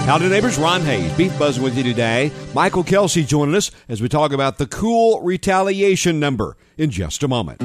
Howdy, neighbors. Ron Hayes, Beef Buzzing with you today. Michael Kelsey joining us as we talk about the cool retaliation number in just a moment.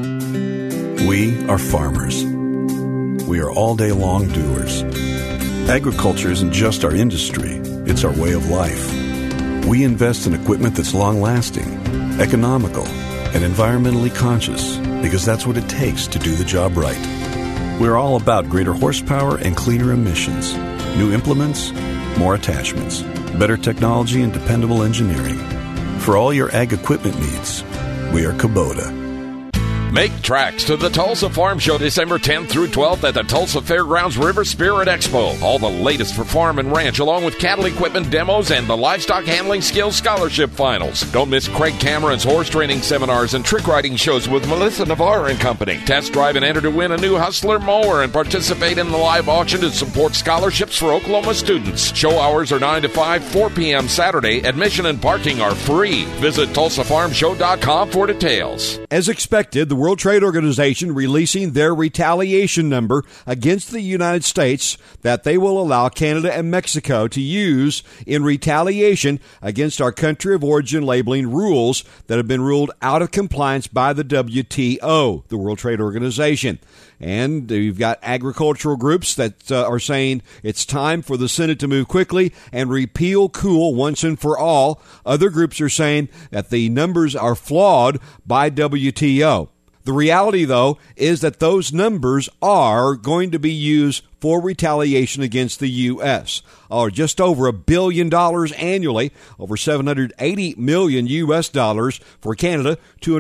We are farmers. We are all-day-long doers. Agriculture isn't just our industry. It's our way of life. We invest in equipment that's long-lasting, economical, and environmentally conscious because that's what it takes to do the job right. We're all about greater horsepower and cleaner emissions, new implements, more attachments, better technology, and dependable engineering. For all your ag equipment needs, we are Kubota. Make tracks to the Tulsa Farm Show December 10th through 12th at the Tulsa Fairgrounds River Spirit Expo. All the latest for farm and ranch, along with cattle equipment demos and the Livestock Handling Skills Scholarship Finals. Don't miss Craig Cameron's horse training seminars and trick riding shows with Melissa Navarre and company. Test drive and enter to win a new Hustler mower and participate in the live auction to support scholarships for Oklahoma students. Show hours are 9 to 5, 4 p.m. Saturday. Admission and parking are free. Visit TulsaFarmShow.com for details. As expected, the World Trade Organization releasing their retaliation number against the United States that they will allow Canada and Mexico to use in retaliation against our country of origin labeling rules that have been ruled out of compliance by the WTO, the World Trade Organization. And you've got agricultural groups that are saying it's time for the Senate to move quickly and repeal COOL once and for all. Other groups are saying that the numbers are flawed by WTO. The reality, though, is that those numbers are going to be used for retaliation against the U.S. or just over $1 billion annually, over $780 million U.S. dollars for Canada,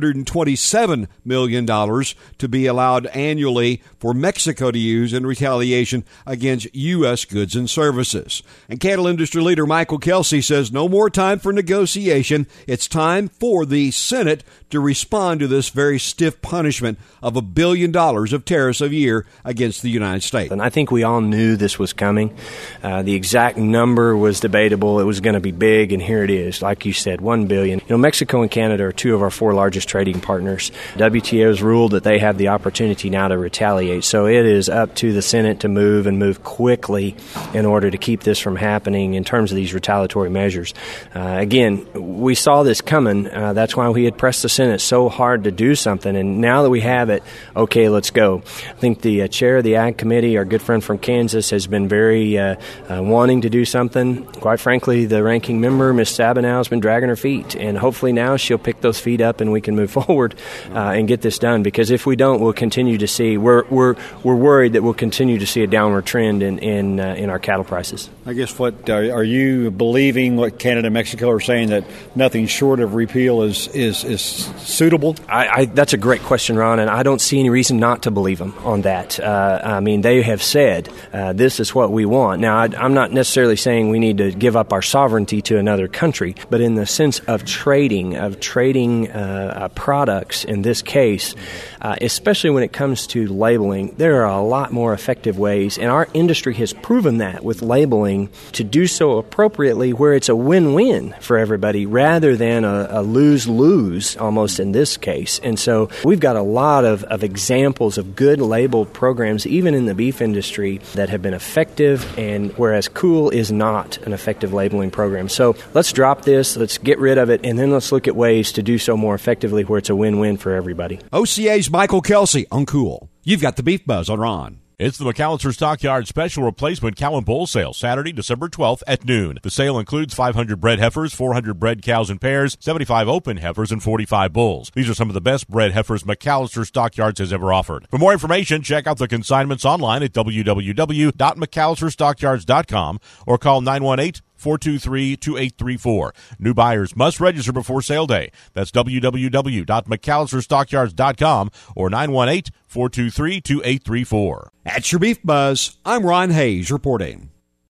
$227 million to be allowed annually for Mexico to use in retaliation against U.S. goods and services. And cattle industry leader Michael Kelsey says no more time for negotiation. It's time for the Senate to respond to this very stiff punishment of $1 billion of tariffs a year against the United States. And I think we all knew this was coming. The exact number was debatable. It was going to be big, and here it is. Like you said, $1 billion. Mexico and Canada are two of our four largest trading partners. WTO has ruled that they have the opportunity now to retaliate. So it is up to the Senate to move quickly in order to keep this from happening in terms of these retaliatory measures. Again, we saw this coming. That's why we had pressed the Senate so hard to do something. And now that we have it, okay, let's go. I think the chair of the Ag Committee, our good friend from Kansas, has been very wanting to do something. Quite frankly, the ranking member, Ms. Stabenow, has been dragging her feet, and hopefully now she'll pick those feet up and we can move forward and get this done. Because if we don't, we'll continue to see. We're worried that we'll continue to see a downward trend in our cattle prices. I guess what are you believing? What Canada and Mexico are saying, that nothing short of repeal is suitable? That's a great question, Ron, and I don't see any reason not to believe them on that. They have said this is what we want. Now, I'm not necessarily saying we need to give up our sovereignty to another country, but in the sense of trading products in this case, especially when it comes to labeling, there are a lot more effective ways, and our industry has proven that with labeling, to do so appropriately where it's a win-win for everybody rather than a lose-lose almost in this case. And so we've got a lot of examples of good labeled programs, even in the beef industry, that have been effective, and whereas COOL is not an effective labeling program. So let's drop this, let's get rid of it, and then let's look at ways to do so more effectively where it's a win-win for everybody. OCA's Michael Kelsey on COOL. You've got the Beef Buzz on Ron. It's the McAllister Stockyard Special Replacement Cow and Bull Sale, Saturday, December 12th at noon. The sale includes 500 bred heifers, 400 bred cows and pairs, 75 open heifers, and 45 bulls. These are some of the best bred heifers McAllister Stockyards has ever offered. For more information, check out the consignments online at www.mcallisterstockyards.com or call 918-423-2834. New buyers must register before sale day. That's www.mcallisterstockyards.com or 918-423-2834. At your Beef Buzz, I'm Ron Hayes reporting.